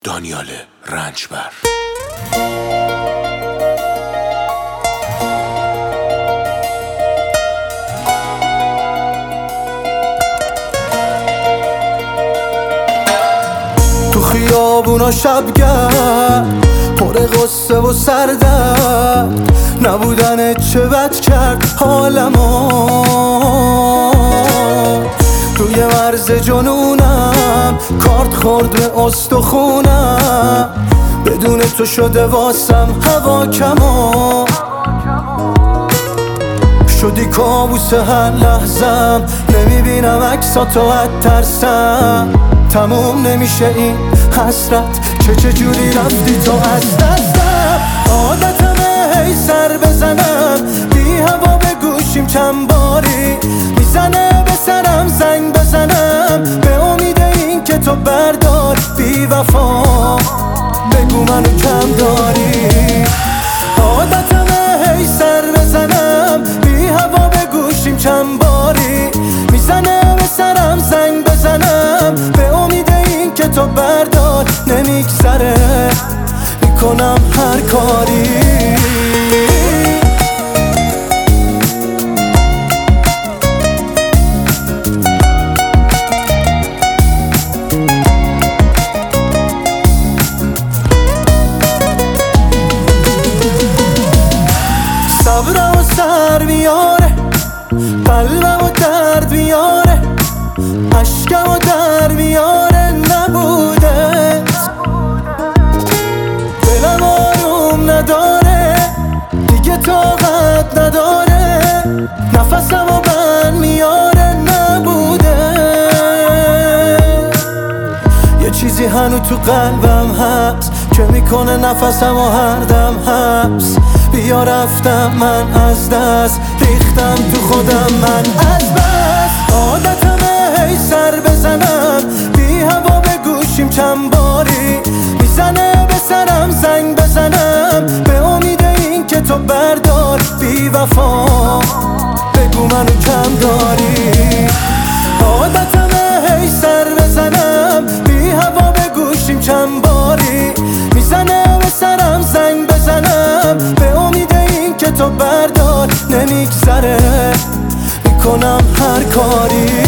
دانیال رنجبر. تو خیابونا شبگرد پر غصه و سردرد، نبودنت چه بد کرد حالمو. توی مرز جنونم کارت خورد به استخونم، بدون تو شده واسم هوا کمو. شدی کابوس هر لحظم، نمیبینم عکساتو از ترسم. تموم نمیشه این حسرت که چجوری رفتی تو از دستم. عادتمه هی سر بزنم، بی هوا به گوشیم چند باری میزنه به سرم زنگ بزنم، به امید این که تو بردار. بی وفا بگو منو کم داری. عادتمه هی سر بزنم، بی هوا به گوشیم چند باری میزنه به سرم زنگ بزنم، به امید این که تو بردار. نمیگذره میکنم هر کاری. صبرم و سر میاره، قلبم و درد میاره، عشقم و در میاره. نبودت دلم آروم نداره، دیگه طاقت نداره، نفسم و بند میاره. نبوده یه چیزی هنو تو قلبم هست که میکنه نفسم و هر دم حبس. بیا رفتم من از دست، ریختم تو خودم من از بس. عادتمه هی سر بزنم، بی هوا به گوشیم چند باری میزنه به سرم زنگ بزنم، به امید این که تو بردار. بی وفا بگو منو کم داری. عادتمه هی سر بزنم، بی هوا به گوشیم چند باری میزنه به سرم زنگ بزنم، به امید این که تو بردار. نمیگذره میکنم هر کاری.